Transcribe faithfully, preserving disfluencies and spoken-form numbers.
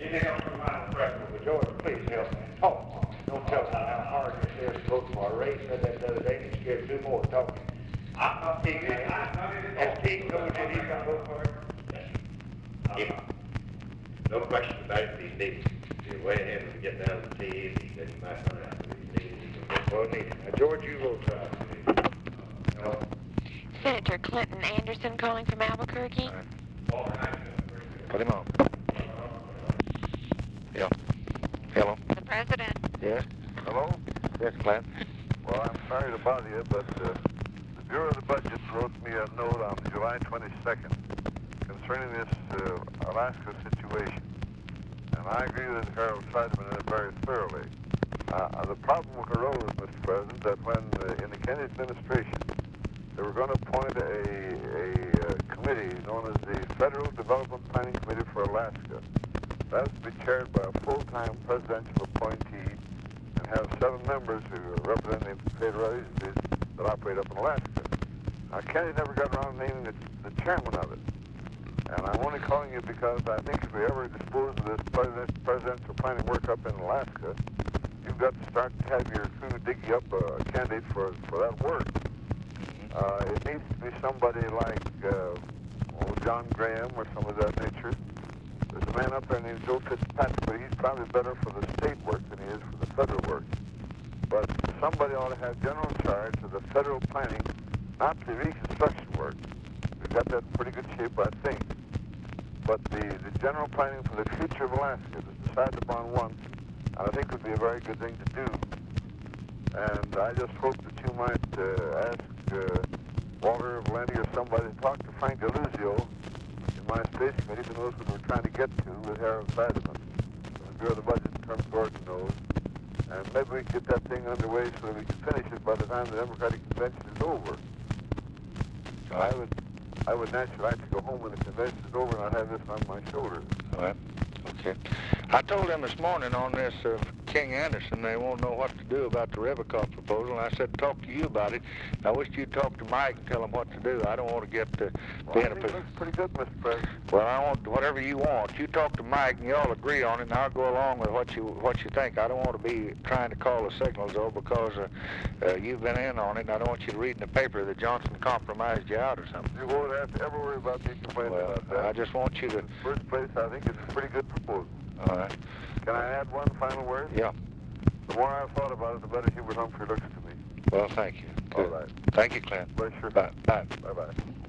Get help from my president. George, please help me. Talk. Don't tell me how hard this is to vote for. Ray said that the other day, and he scared two more talking. I'm not taking it. As Pete told you, he's going to vote for it. Yeah. No question about it, these needs. You're way ahead when we get down to the T Es. He said you might find out these needs. Well, need it. Now, George, you vote for it. No. Senator Clinton Anderson calling from Albuquerque. Right. Put him on. Yeah. Hello. The president. Yes. Hello? Yes, Clint. Well, I'm sorry to bother you, but uh, the Bureau of the Budget wrote me a note on July twenty-second concerning this uh, Alaska situation. And I agree with Harold Scheidemann in it very thoroughly. Uh, the problem arose, Mister President, that when uh, in the Kennedy administration they were going to appoint a, a uh, committee known as the Federal Development Planning Committee for Alaska. That is to be chaired by a full-time presidential appointee and have seven members who represent the federal agencies that operate up in Alaska. Now, Kennedy never got around to naming the, the chairman of it. And I'm only calling you because I think if we ever dispose of this president, presidential planning work up in Alaska, you've got to start to have your crew digging up a candidate for, for that work. Uh, it needs to be somebody like uh, old John Graham or some of that nature. There's a man up there named Joe Fitzpatrick, but he's probably better for the state work than he is for the federal work. But somebody ought to have general charge of the federal planning, not the reconstruction work. We've got that in pretty good shape, I think. But the, the general planning for the future of Alaska is decided upon once, and I think would be a very good thing to do. And I just hope that you might uh, ask uh, Walter Valenti or somebody to talk to Frank DeLuzio in my space committee who knows what we're trying to get to with Harold Scheidemann. The Bureau of the Budget in terms Gordon knows. And maybe we can get that thing underway so that we can finish it by the time the Democratic Convention is over. I would I would naturally like to go home when the convention is over and I'd have this on my shoulders. All right. Okay. I told them this morning on this uh, King Anderson, they won't know what to do about the Rivercoff proposal, and I said talk to you about it. I wish you'd talk to Mike and tell him what to do. I don't want to get uh, Well, be I in a think it position. looks pretty good, Mister President. Well, I want whatever you want. You talk to Mike and y'all agree on it, and I'll go along with what you what you think. I don't want to be trying to call the signals though, because uh, uh, you've been in on it, and I don't want you to read in the paper that Johnson compromised you out or something. You won't have to ever worry about me complaining Well, about that. I just want you to. In the first place, I think it's a pretty good proposal. All right. Can I add one final word? Yeah. The more I've thought about it, the better Hubert Humphrey looks to me. Well, thank you. All Good. right. Thank you, Clint. Pleasure. Bye. Bye. Bye-bye.